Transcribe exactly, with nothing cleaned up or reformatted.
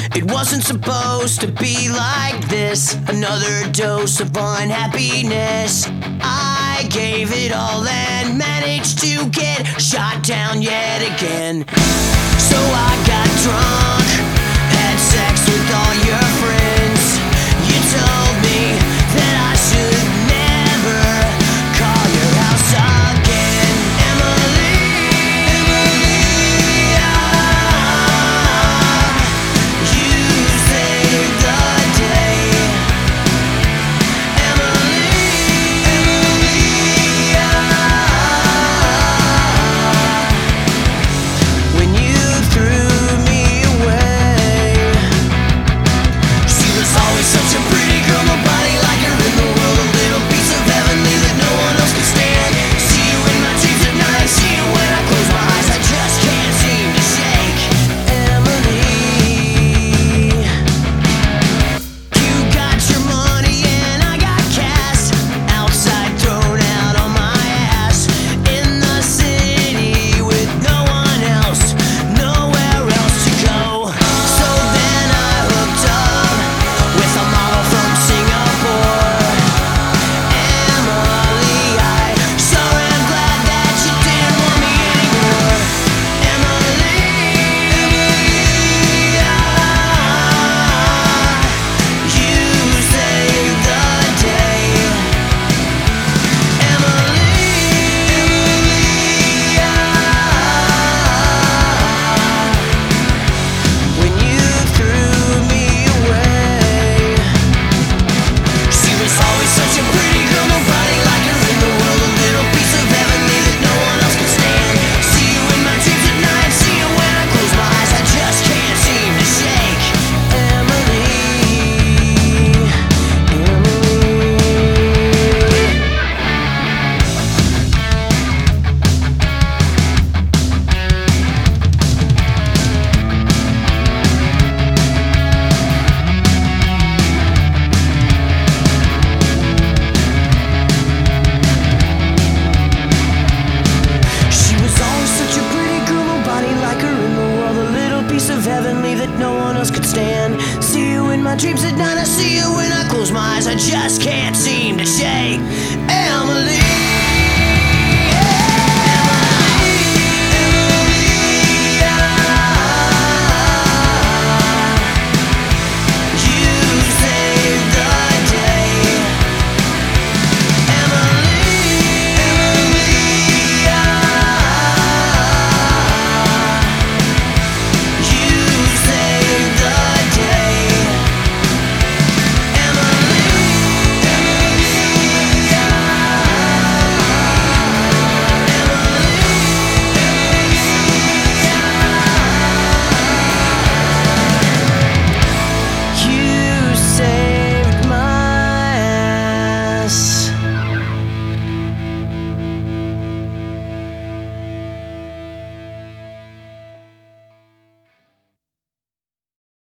It wasn't supposed to be like this. Another dose of unhappiness. I gave it all and managed to get shot down yet again. So I got drunk, had sex with all your friends. You told me that I should never call your house again. Emily, Emily, ah, you saved the day. Emily, Emily, ah, when you threw me away. She was always such a pretty girl, nobody like her in the world. A little piece of heavenly that no one else can stand. See you in my dreams at night, see you when I close my eyes. I just can't seem to shake. Emily, you got your money and I got cash. Outside thrown out on my ass. In the city with no one else, nowhere else to go. So then I hooked up with a model from Singapore. Emily, I sure am glad that you didn't want me anymore. Emily, Emily, ah, you saved the day. Emily, Emily, ah, when you threw me away. She was always such a pretty girl, nobody like her in the world. A little piece of heavenly that no one else can stand. See you in my dreams at night, see you when I close my eyes. I just can't seem to shake. Emily, Emily. She was always such a pretty girl, nobody like her in the world. A little piece of heavenly that no one else could stand. See you in my dreams at night, I see you when I close my eyes. I just can't seem to shake. Emily.